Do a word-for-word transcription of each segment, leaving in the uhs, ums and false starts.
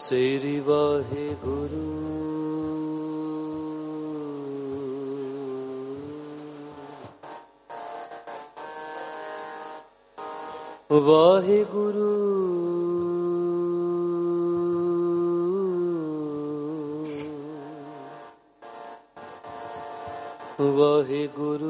ਸੇਰੀ ਵਾਹਿਗੁਰੂ ਵਾਹਿਗੁਰੂ ਵਾਹਿਗੁਰੂ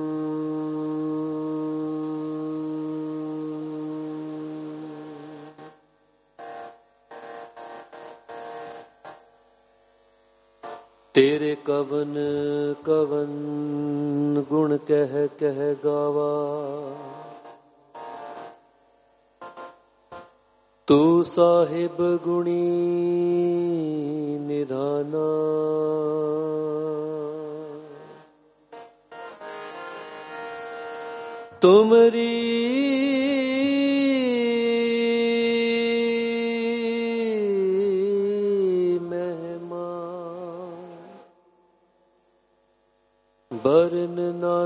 ਤੇਰੇ ਕਵਨ ਕਵਨ ਗੁਣ ਕਹਿ ਕਹਿ ਗਾਵਾ ਤੂੰ ਸਾਹਿਬ ਗੁਣੀ ਨਿਧਾਨਾ ਤੁਮਰੀ ਬਰਨ ਨਾ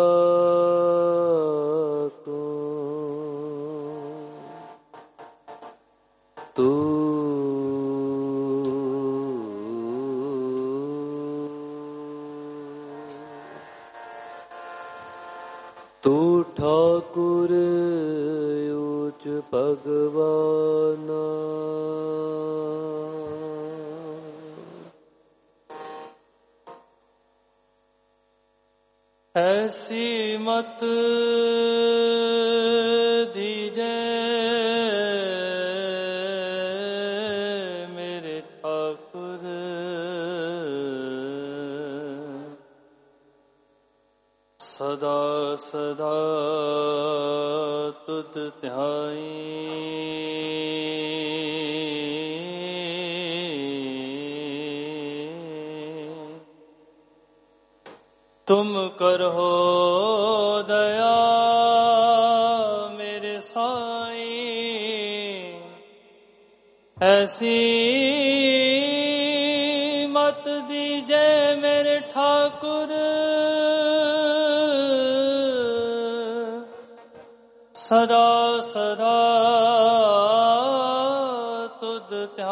ਸਕੋ ਤੂੰ ਤੂੰ ਠਾਕੁਰ ਉੱਚ ਭਗਵਾਨਾ ऐसी मत दीजे मेरे ठाकुर सदा सदा तुध ध्याई तुम करो दया मेरे साईं ऐसी मत दीजे मेरे ठाकुर सदा सदा तुध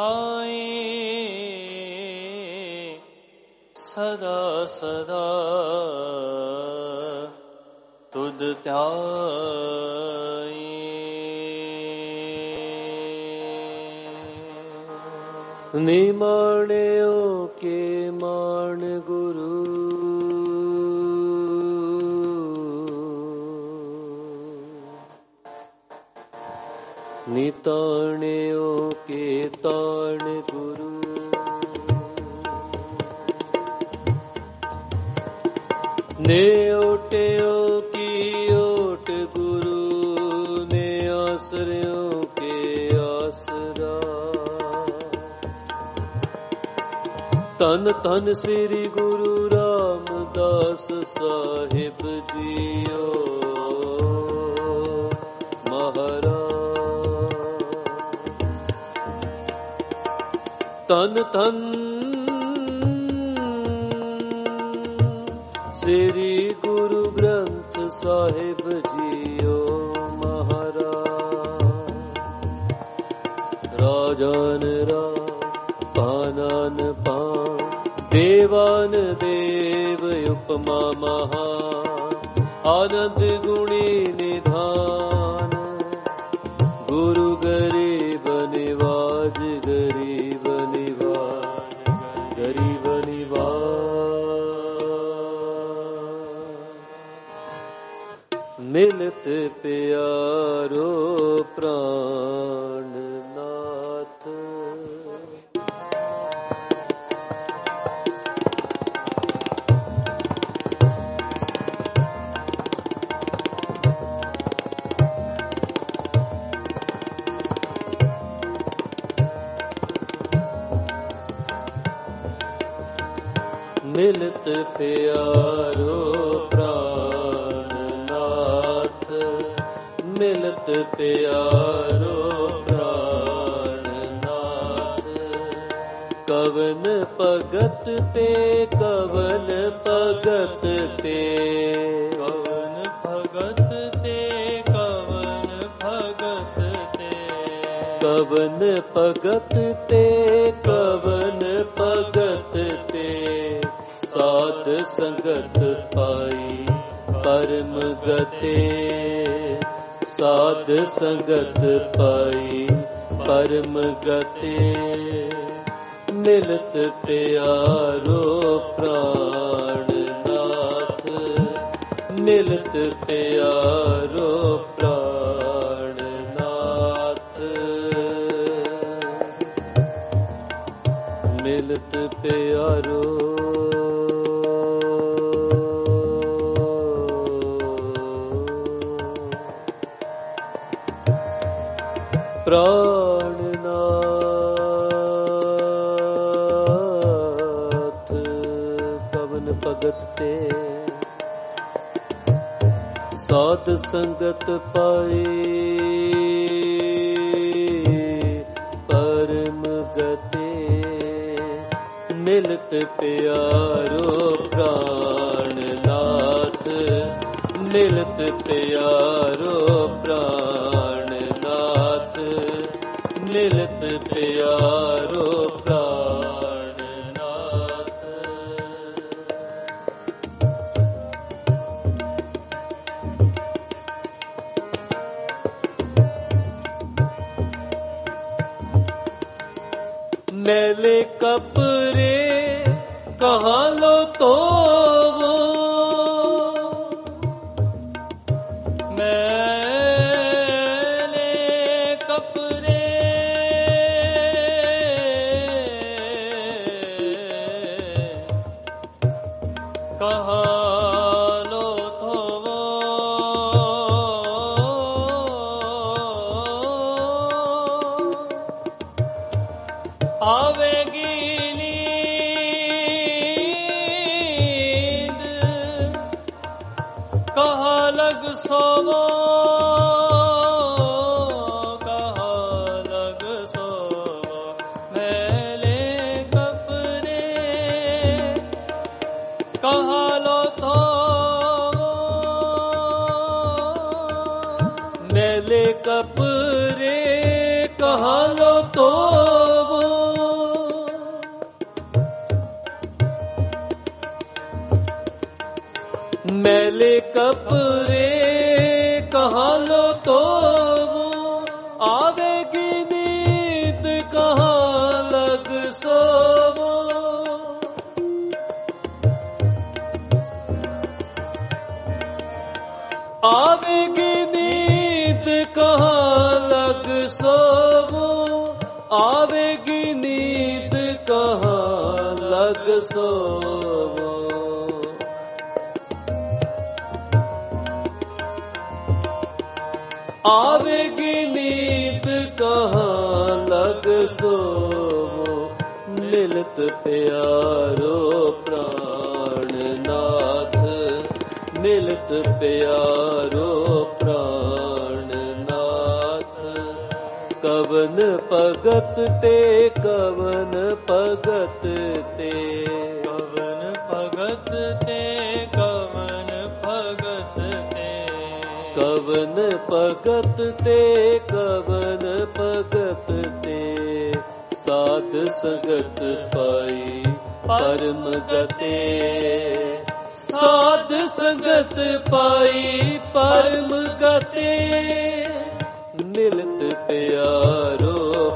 ध्याई सदा सदा तुध ध्याई निमाण्यो के मान गुरु निताण्यो के ताण गुरु ने ओट्यो की ओट गुरु ने आसरियों के आसरा तन तन श्री गुरु रामदास साहिब जियो महाराज तन तन श्री गुरु ग्रंथ साहिब जियो महाराज राजान राज पानान पान देवान देव उपमा महान आनंद गुणी निधान गुरु गरीब निवाज गरीब निवाज गरीब निवाज मिलत प्यारो प्राणनाथ मिलत प्यारो प्राणनाथ मिलत प्यारो प्राणनाथ कवन भगत ते कवन भगत ते कवन भगत ते कवन भगत ते कवन भगत ते कवन भगत ते साध संगत पाई परम गते साध संगत पाई परम गते मिलत प्यारो प्राणनाथ मिलत प्यारो प्राणनाथ मिलत प्यारो प्राणनाथ कवन भगत ते साध संगत पाए परम गते मिलत प्यारो प्राणनाथ मिलत प्यारो प्राणनाथ मिलत प्यारो प्राणनाथ मैले कपरे कहाँ लो तो वो मैले कपरे कहाँ लो तो वो आवेगी नींद कहाँ लग सोवो कहाँ लग सोवो मैले कपरे कहाँ लो तो मैले कपरे कहाँ लो तो मैले कपरे कहाँ लो तो वो आवेगी नींद कहाँ लग सोवो आवेगी नींद कहाँ लग सोवो आवेगी नींद कहाँ लग सोवो आवेगी नींद कहाँ लग सोवो मिलत प्यारो प्राणनाथ मिलत प्यारो प्राणनाथ कवन भगत ते कवन भगत ते कवन भगत ते कवन भगत ते कवन भगत ते कवन भगत ते साध संगत पाई परम गते साध संगत पाई परम गते मिलत प्यारो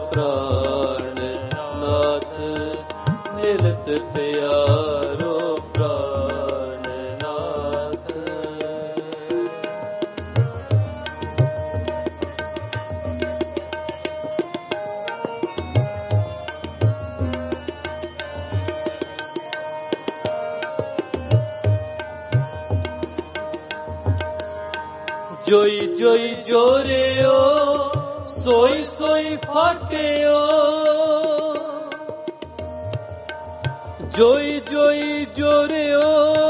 प्राणनाथ मिलत प्यारो प्राणनाथ जोई जोई जोरेओ सोई सोई फाटेओ जोई जोई जोरेओ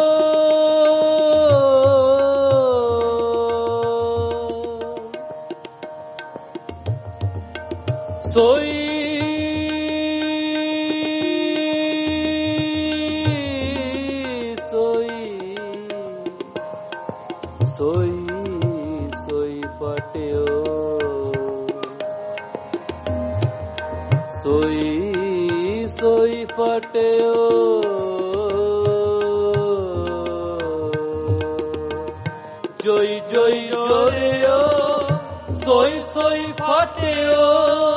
सोई सोई सोई सोई फाटेओ सोई सोई फटियो जोई जोई जोरियो सोई सोई फटियो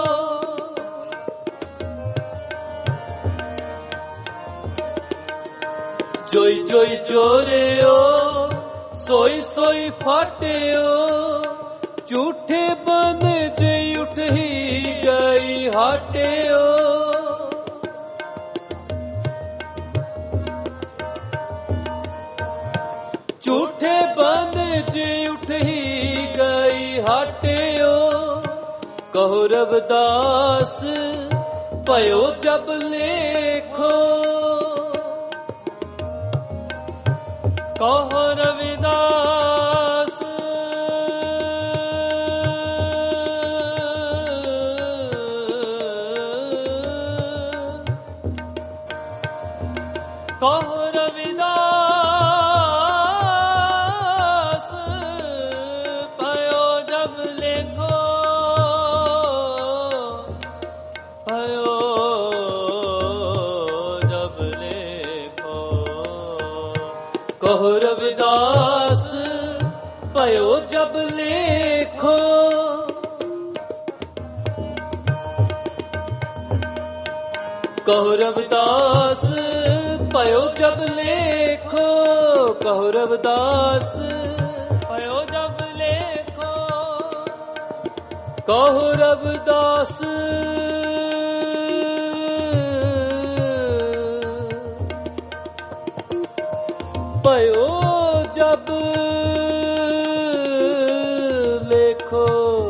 जोई जोई जोरियो सोई सोई फटियो झूठे बन जे उठ ही गई हटियो झूठे बन जे उठ ही गई हटियो कहो रविदास पयो जब लेखो कहो रविदास कहो रविदास भयो जब लेखो भयो जब लेखो कहो रविदास भयो जब लेखो कहो रविदास भयो जब लेखो कहो रविदास भयो जब लेखो कहो रविदास भयो जब लेखो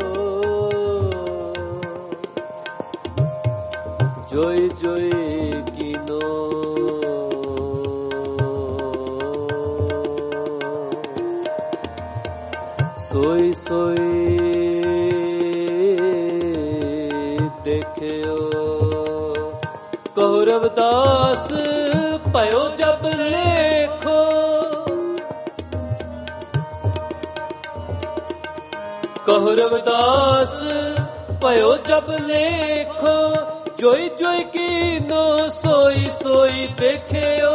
जोई जोई कीनो सोई सोई देखियो कहो रविदास भयो जब लेखो कहो रविदास भयो जब लेखो जोई जोई कीनो सोई सोई देखियो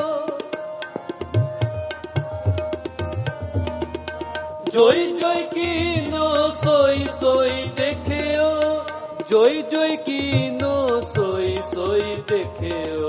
जोई जोई कीनो सोई सोई देखियो जोई जोई कीनो सोई सोई देखियो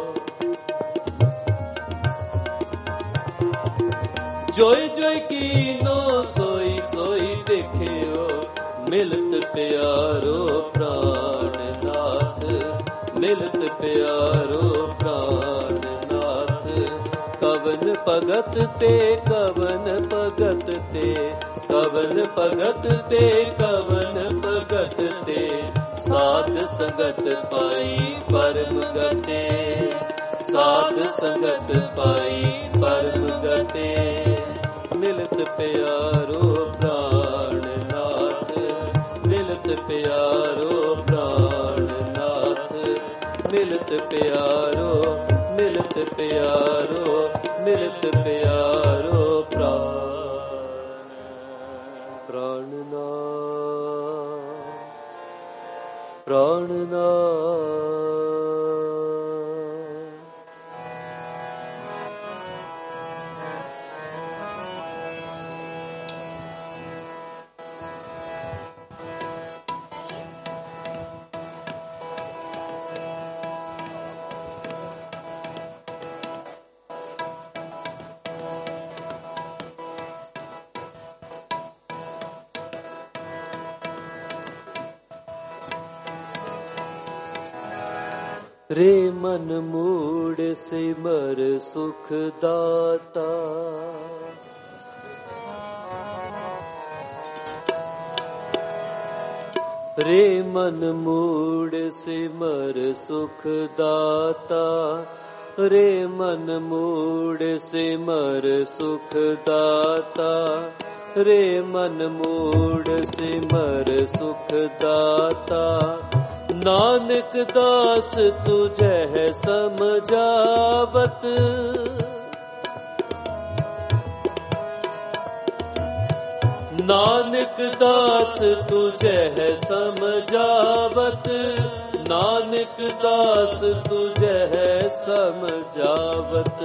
जोई जोई कीनो सोई सोई देखियो मिलत प्यारो प्राणनाथ मिलत प्यारो प्राणनाथ कवन भगत ते कवन भगत ते कवन भगत ते कवन भगत ते साध संगत पाई परम गते साध संगत पाई परम गते मिलत प्यारो प्राणनाथ मिलत प्यारो प्राणनाथ मिलत प्यारो मिलत प्यारो मिलत प्यारो प्राण प्राणनाथ प्राणनाथ रे मन मूड सिमर सुख दाता रे मन मूड सिमर सुख दाता रे मन मूड सिमर सुख दाता रे मन मूड सिमर सुख दाता नानक दास तुझे है समझावत नानक दास तुझे है समझावत नानक दास तुझे है समझावत।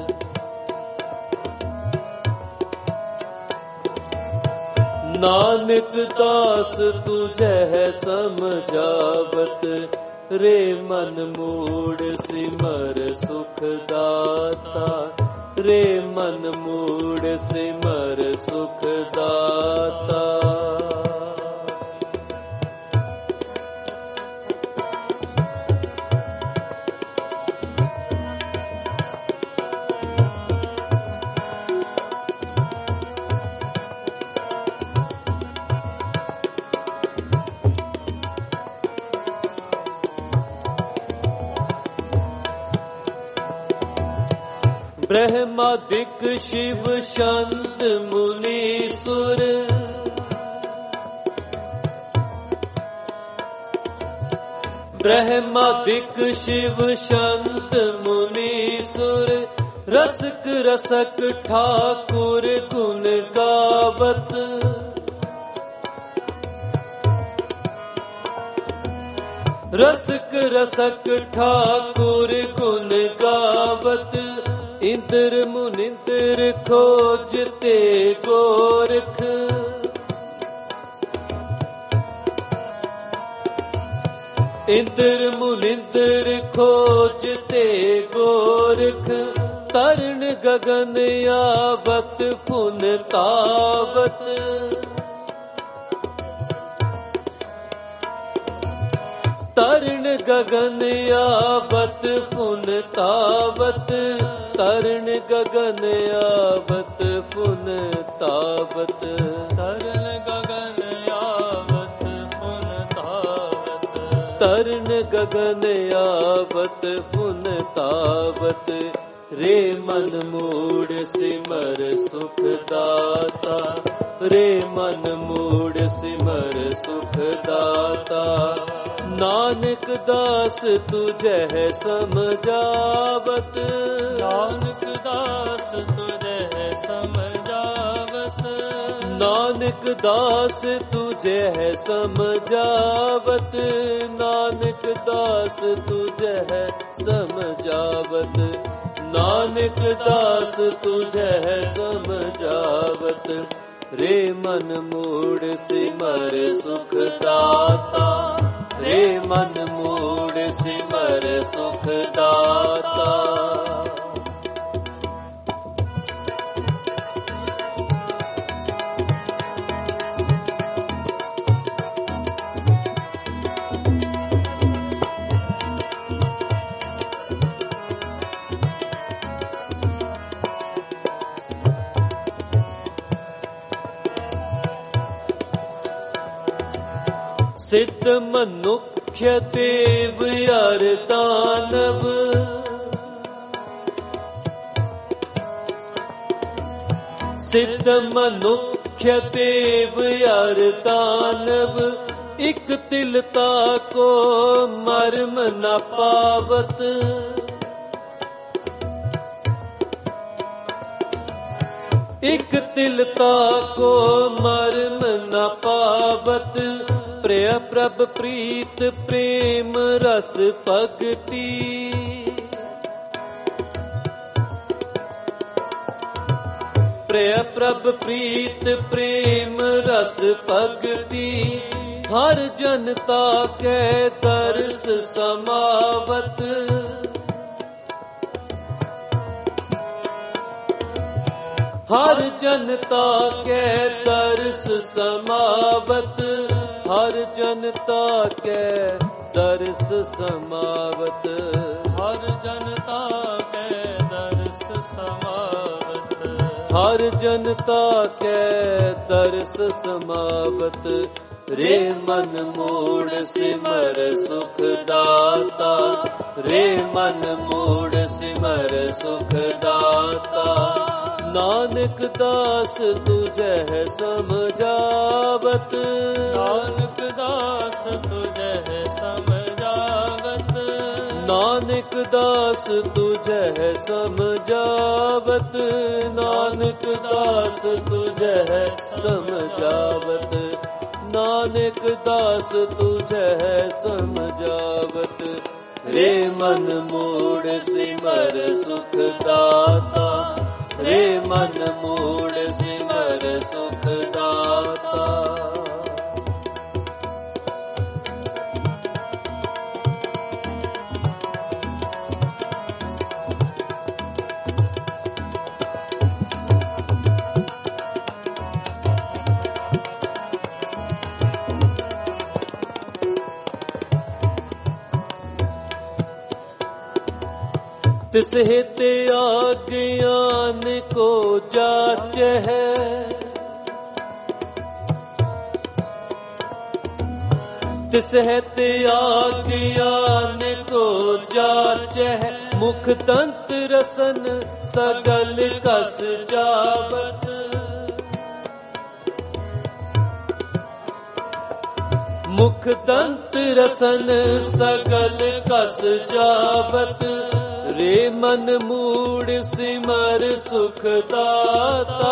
नानक दास तुझे है समझावत। रे मन मूढ़ सिमर सुख दाता। रे मन मूढ़ सिमर सुख दाता। ब्रह्मादिक शिव शांत मुनि सुर। ब्रह्मादिक शिव शांत मुनि सुर। रसक रसक ठाकुर गुण गावत। रसक रसक ठाकुर गुण गावत। इंद्र मुनिंद्र खोजते गोरख। इंद्र मुनिंद्र खोजते गोरख। तरण गगन आवत पुन तावत। तरण गगन आवत पुन तावत। तरण गगन आवत पुन तावत। तरण गगन आवत पुन तावत। तरण गगन आवत पुन तावत। रे मन मूढ़ सिमर सुख दाता। रे मन मूढ़ सिमर सुख दाता। नानक दास तुझे है समझावत। नानक दास तुझे है समझावत। नानक दास तुझे है समझावत। नानक दास तुझे है समझावत। नानक दास तुझे है समझावत। रे मन मूढ़ सिमर सुख दाता। रे मन मूढ़ सिमर सुख दाता। सिद्ध मनुष्य देव अर दानव। सिद्ध मनुष्य देव अर दानव। इक तिलता को मर्म न पावत। इक तिलता को मर्म न पावत। प्रिय प्रभ प्रीत प्रेम रस भगति। प्रिय प्रभ प्रीत प्रेम रस भगति। हर जनता के दर्श समावत। हर जनता के दर्श समावत। हर जनता के दर्श समावत। हर जनता के दर्श समावत। हर जनता के दर्श समावत। रे मन मूढ़ सिमर सुख दाता। रे मन मूढ़ सिमर सुख दाता। नानक दास तुझे है समझावत। नानक दास तुझे है समझावत। नानक दास तुझे है समझावत। नानक दास तुझे है समझावत। नानक दास तुझे समझावत। रे मन मूढ़ सिमर सुख दाता, रे मन मूढ़ सिमर सुख दाता। तिस हित आज्ञान को जाच है, तिस हित आज्ञान को जाच है। मुख दंत रसन सगल कस जावत, मुख दंत रसन सगल कस जावत। रे मन मूढ़ सिमर सुख दाता,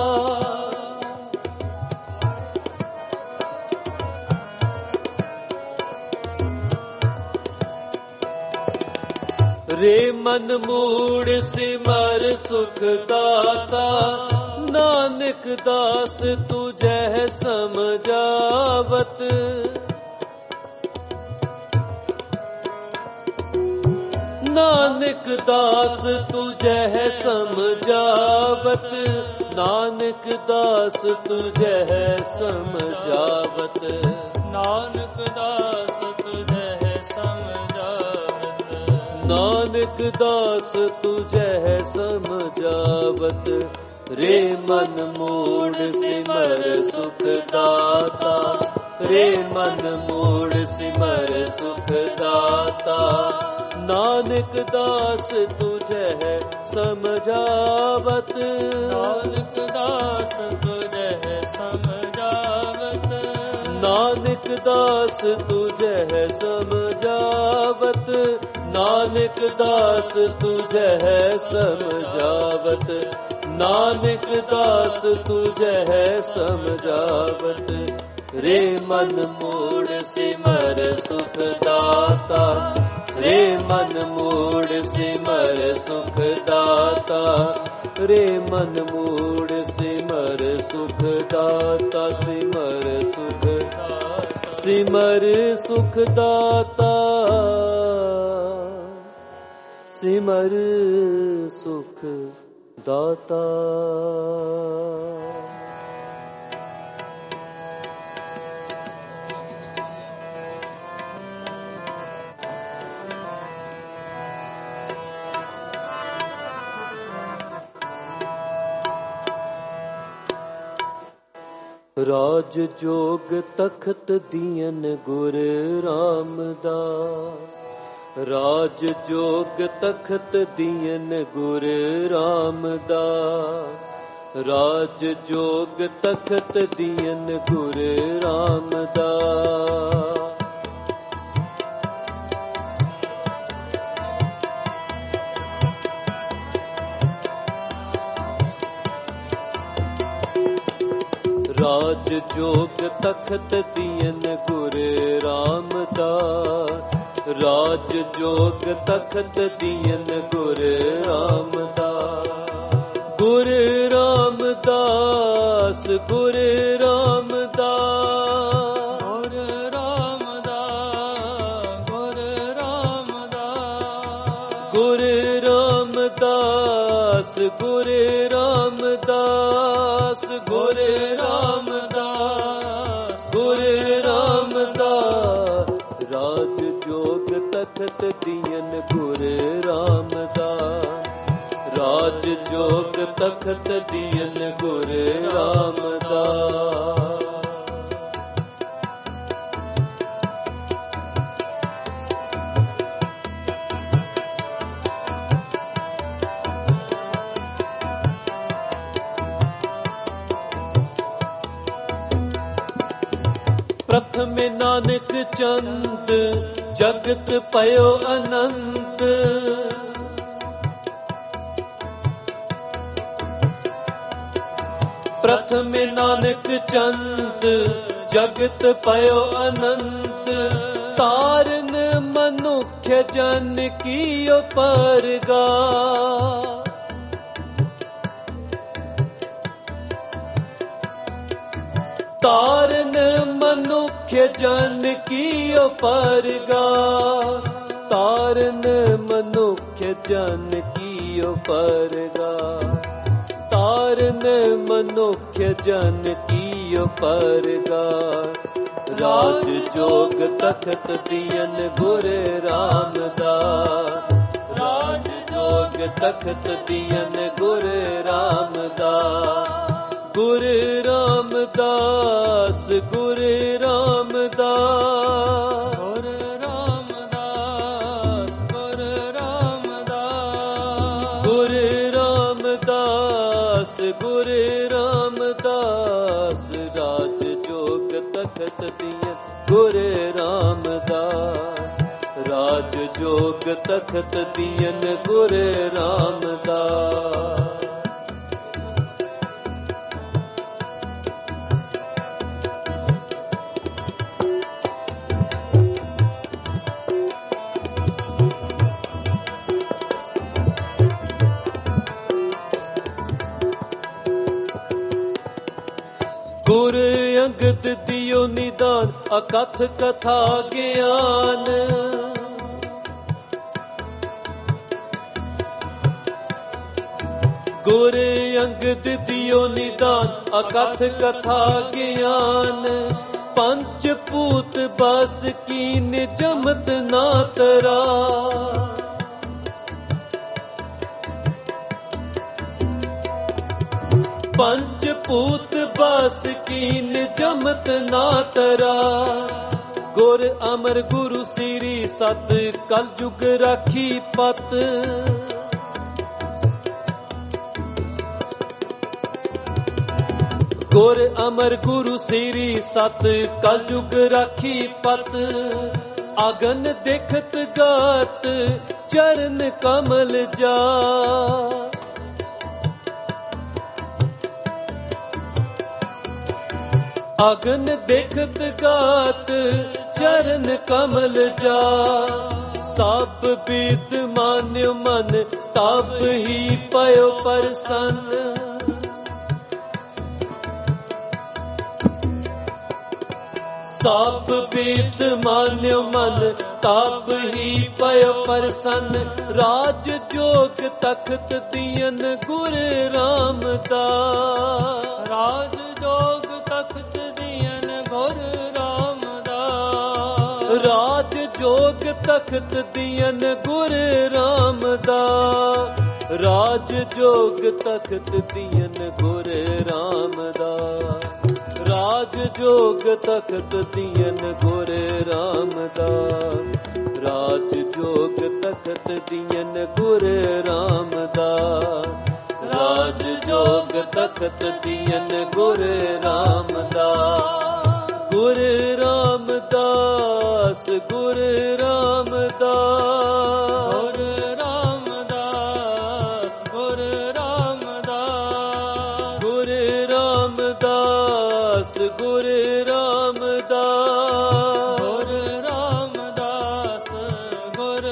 रे मन मूढ़ सिमर सुख दाता। नानक दास तुझे समझावत, नानक दास तुझे है समझावत, नानक दास तुझे है समझावत, नानक दास तुझे है समझावत, नानक दास तुझे है समझावत। रे मन मूढ़ सिमर सुख दाता, रे मन मूढ़ सिमर सुख दाता। नानक दास तुझे है समझावत, नानक दास तुझे है समझावत, नानक दास तुझे है समझावत, नानक दास तुझे है समझावत, नानक दास तुझे है समझावत। रे मन मूढ़ सिमर सुख दाता, रे मन मूढ़ सिमर सुख दाता, रे मन मूढ़ सिमर सुख दाता, सिमर सुख दाता, सिमर सुख दाता, सिमर सुख दाता। राज जोग तखत दियन गुर रामदास, राज जोग तखत दियन गुर रामदास, राज जोग तखत दियन गुर रामदास। राज जोग तखत दियन गुर रामदास, राज जोग तखत दियन गुर रामदास। गुर रामदास, गुर रामदास, गुर रामदास, गुर रामदास, गुर रामदास, गुर रामदास, गुर रामदास, गुर रामदास। राज जोग तखत दियन गुर रामदास, राज जोग तखत दियन गुर रामदास। प्रथम नानक चंद जगत पयो अनंत, प्रथम नानक चंद जगत पयो अनंत तारन मनुष्य जन कियो परगा तारन मनुष्य जन कियो परगा तारन मनुष्य जन कियो परगा तारन मनुष्य जन कियो परगा राज जोग तखत दियन गुर रामदास राज जोग तखत दियन गुर रामदास गुर रामदास गुर रामदास गुर रामदास गुर रामदास गुर रामदास गुर रामदास राज जोग तखत दियन गुर रामदास राज जोग तखत दियन गुर रामदास गुर अंगद दियो निदान अकथ कथा ज्ञान गुर अंगद दियो निदान अकथ कथा ज्ञान पंच पूत बस कीन जमत ना तरा पंच पूत बस कीन जमत ना तरा गुर अमर गुरु सिरी सत कल जुग राखी पत गुर अमर गुरु सिरी सत कल जुग राखी पत अगन देखत गात चरण कमल जा अगन देखत गात चरण कमल जा सब विद मान्य मन तब ही पयो प्रसन्न सब विद मान्य मन तब ही पयो प्रसन्न राज जोग तखत दियन गुर रामदास राज जोग तखत दियन गुर रामदास राज जोग तखत दियन गुर रामदास राज जोग तखत दियन गुर रामदास राज जोग तखत दियन गुर रामदास राज जोग तखत दियन गुर रामदास राज जोग तखत दियन गुर रामदास गुर रामदास गुर रामदास गुर रामदास गुर रामदास गुर रामदास गुर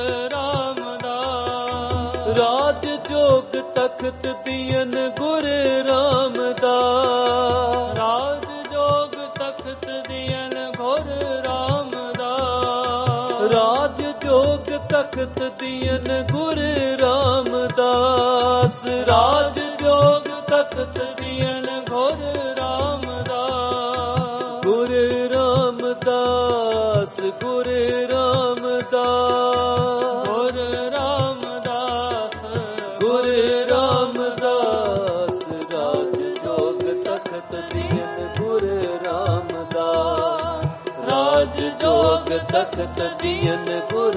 रामदास गुर रामदास राज जोग तखत दियन गुर रामदास राज जोग तखत दियन गुर रामदास राज जोग तखत दियन गुर रामदास राज जोग तखत दियन गुर रामदास गुर रामदास गुर रामदास गुर रामदास गुर रामदास राज जोग तखत दियन गुर रामदास राज जोग तखत दियन गुर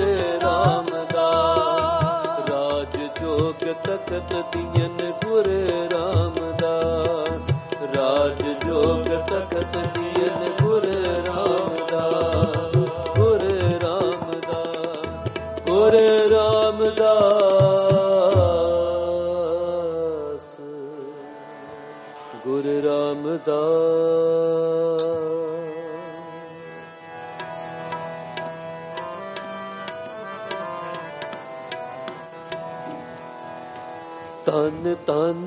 रामदास राज जोग तखत दियन गुर रामदास राज जोग तखत दियन गुर रामदास गुर रामदास गुर रामदास गुर रामदास ਧੰਨ ਧੰਨ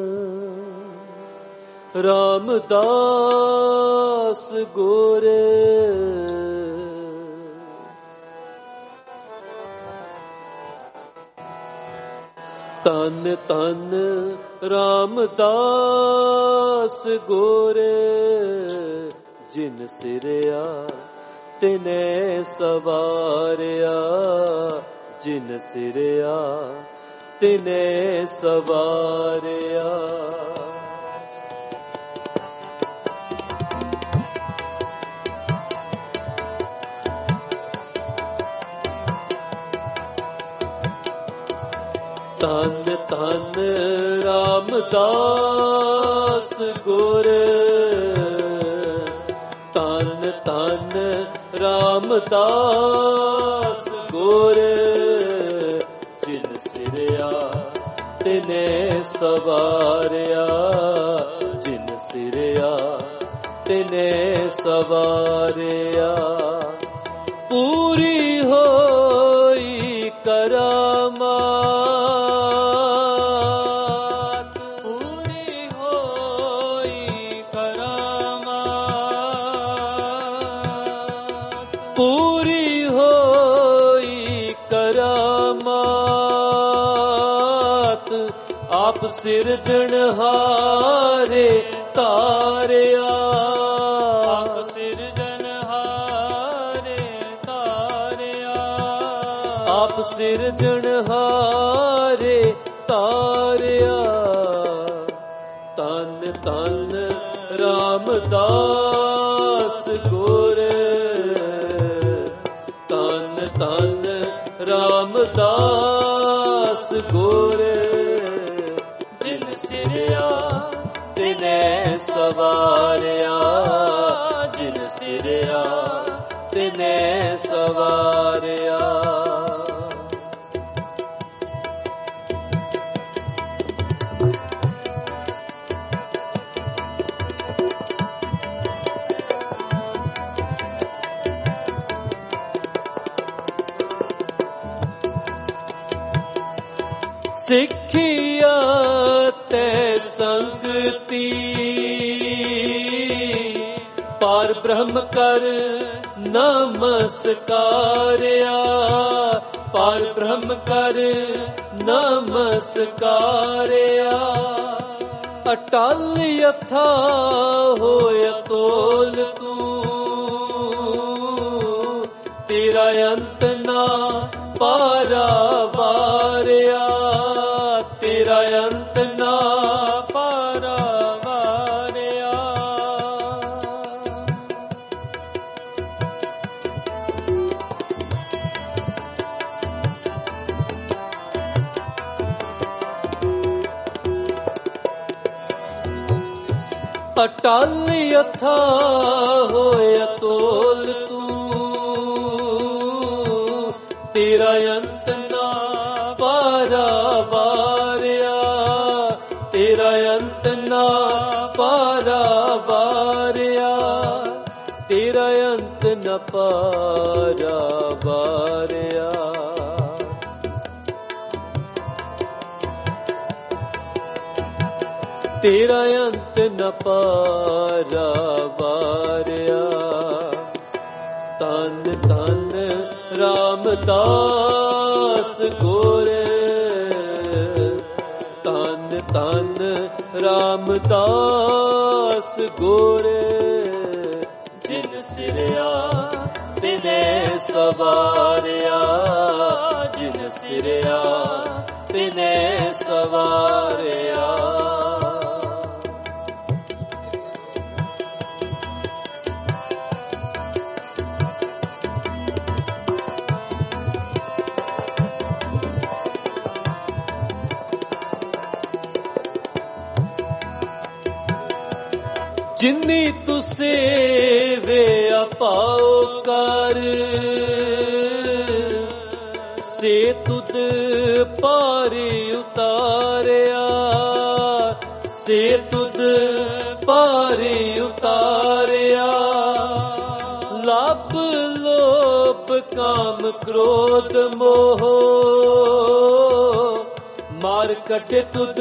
ਰਾਮਦਾਸ ਗੋਰੇ, ਧੰਨ ਧੰਨ ਰਾਮਦਾਸ ਗੋਰੇ, ਜਿਨ ਸਿਰਿਆ ਤਿਨੇ ਸਵਾਰਿਆ, ਜਿਨ ਸਿਰਿਆ ਤਿਨੇ ਸਵਾਰਿਆ। ਧੰਨ ਧੰਨ ਰਾਮਦਾਸ ਗੋਰੇ, ਧੰਨ ਧੰਨ ਰਾਮਦਾਸ ਗੋਰੇ, ਜਿਨ ਸਿਰਿਆ ਤਿਨੇ ਸਵਾਰਿਆ, ਜਿਨ ਸਿਰਿਆ ਤਿਨੇ ਸਵਾਰਿਆ। ਪੂਰੀ ਹੋਈ ਕਰਾਮਾਤ, ਪੂਰੀ ਹੋਈ ਕਰਾਮਾਤ, ਪੂਰੀ ਹੋਈ ਕਰਾਮਾਤ, ਆਪ ਸਿਰਜਣਹਾਰੇ ਤਾਰਿਆ, ਆਪ ਸਿਰਜਣਹਾਰੇ ਤਾਰਿਆ, ਆਪ ਸਿਰਜਣਹਾਰੇ ਤਾਰਿਆ। ਧੰਨ ਧੰਨ ਰਾਮਦਾਸ ਗੋਰੇ, ਧੰਨ ਧੰਨ ਰਾਮਦਾਸ ਗੋਰੇ, ਜਿਨ ਸਿਰਿਆ ਤਿਨੇ ਸਵਾਰਿਆ, ਜਿਨ ਸਿਰਿਆ ਤਿਨੇ ਸਵਾਰਿਆ। ਸਿੱਖਿਆ ਤੇ ਸੰਗਤੀ, ਪਰ ਬ੍ਰਹਮ ਕਰ ਨਮਸਕਾਰਿਆ, ਪਰ ਬ੍ਰਹਮ ਕਰ ਨਮਸਕਾਰਿਆ। ਅਟਲ ਯਥਾ ਹੋਇ ਤੋਲ ਤੂੰ, ਤੇਰਾ ਅੰਤ ਨਾ ਪਾਰਾਵਾਰਿਆ, ਤੇਰਾ ਅੰਤ ਨਾ ਪਾਰਾਵਾਰਿਆ। ਅਟਲ ਯਥਾ ਹੋਇ ਤੋਲ ਤੂੰ, ਤੇਰਾ ਅੰਤ ਨਾ ਪਾਰਾਵਾਰਿਆ, ਤੇਰਾ ਅੰਤ ਨਾ ਪਾਰਾਵਾਰਿਆ, ਤੇਰਾ ਅੰਤ ਨਾ ਪਾਰਾਵਾਰਿਆ। ਤੇਰਾ ਅੰਤ ਨ ਪਾਰਾਵਾਰਿਆ। ਧੰਨ ਧੰਨ ਰਾਮਦਾਸ ਗੋਰੇ, ਧੰਨ ਧੰਨ ਰਾਮਦਾਸ ਗੋਰੇ, ਜਿਨ ਸਿਰਿਆ ਤਿਨੇ ਸਵਾਰਿਆ, ਜਿਨ ਸਿਰਿਆ ਤਿਨੇ ਸਵਾਰਿਆ। ਜਿਨੀ ਤੂੰ ਸੇਵਿਆ ਪਾਉ ਕਰ, ਸੇ ਤੁਧ ਪਾਰੀ ਉਤਾਰਿਆ, ਸੇ ਤੁਧ ਪਾਰੀ ਉਤਾਰਿਆ। ਲੱਭ ਲੋਭ ਕਾਮ ਕ੍ਰੋਧ ਮੋਹ, ਮਾਰ ਕੱਟੇ ਤੁਧ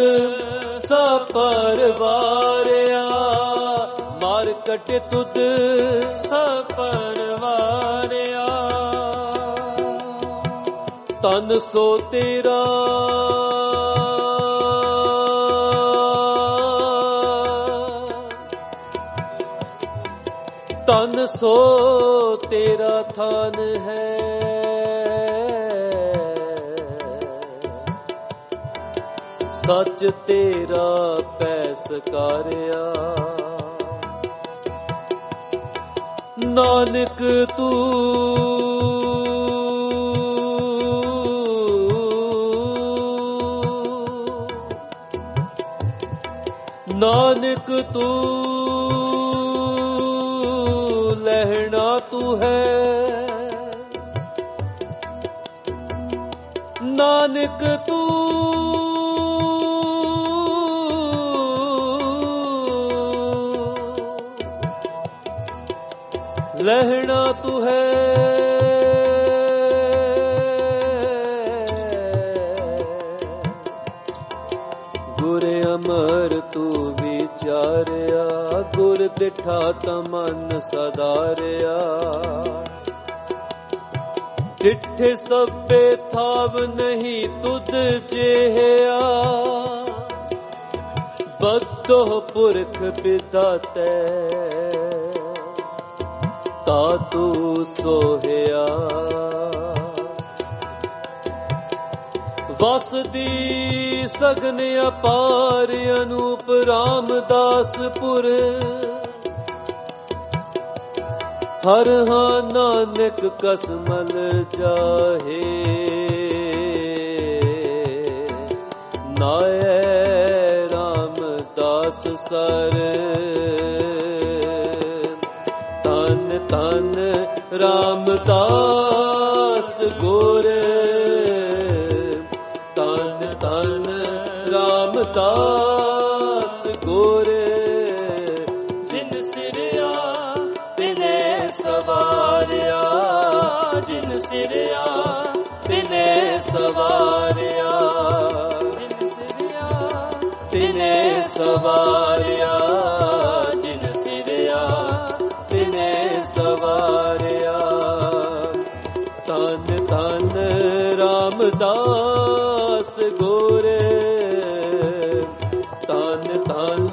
ਸਪਰਵਾਰਿਆ, ਮਾਰ ਕੱਟੇ ਤੁਧ ਸਪਰਵਾਰਿਆ। ਤਨ ਸੋ ਤੇਰਾ ਤਨ ਸੋ ਤੇਰਾ ਥਾਨ ਹੈ, ਸੱਚ ਤੇਰਾ ਪੈਸਕਾਰਿਆ। ਨਾਨਕ ਤੂੰ ਨਾਨਕ ਤੂੰ ਲਹਿਣਾ ਤੂੰ ਹੈ, ਨਾਨਕ ਤੂੰ ਲਹਿਣਾ ਤੂੰ ਹੈ। ਗੁਰ ਅਮਰ ਤੂੰ ਵਿਚਾਰਿਆ, ਗੁਰ ਦਿਠਾ ਤਮਨ ਸਦਾਰਿਆ। ਡਿਠੇ ਸਭੇ ਥਾਵ ਨਹੀਂ ਤੁਧ ਜਿਹਾ, ਬਦੋ ਪੁਰਖ ਬਿਦਾਤੈ ਤਾ ਤੂੰ ਸੋਹਿਆ। ਵਸਦੀ ਸਗਨ ਅਪਾਰ ਅਨੂਪ ਰਾਮਦਾਸਪੁਰ, ਹਰ ਹਾਂ ਨਾਨਕ ਕਸਮਲ ਜਾਹੇ। ਨਾਏ ਰਾਮਦਾਸ ਸਰ, ਤਨ ਤਨ ਰਾਮਦਾਸ ਗੁਰ, ਤਨ ਤਨ ਰਾਮਦਾਸ ਗੁਰ। ਜਿਨ ਸਿਰਿਆ ਤਿਨੇ ਸਵਾਰਿਆ, ਜਿਨ ਸਿਰਿਆ ਤਿਨੇ ਸਵਾਰਿਆ, ਜਿਨ ਸਿਰਿਆ ਤਿਨੇ ਸਵਾਰਿਆ, ਜਿਨ ਸਿਰਿਆ ਤਿਨੇ ਸਵਾਰਿਆ। ਤਨ ਤਨ ਰਾਮਦਾਸ ਗੁਰ, ਤਨ ਤਨ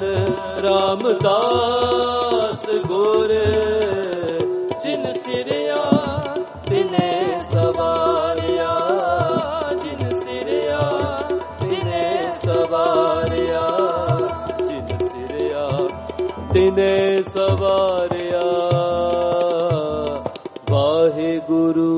ਰਾਮਦਾਸ ਗੁਰ। ਜਿਨ ਸਿਰਿਆ ਤਿਨੇ ਸਵਾਰਿਆ, ਜਿਨ ਸਿਰਿਆ ਤਿਨੇ ਸਵਾਰਿਆ, ਜਿਨ ਸਿਰਿਆ ਤਿਨੇ ਸਵਾਰਿਆ। ਵਾਹਿਗੁਰੂ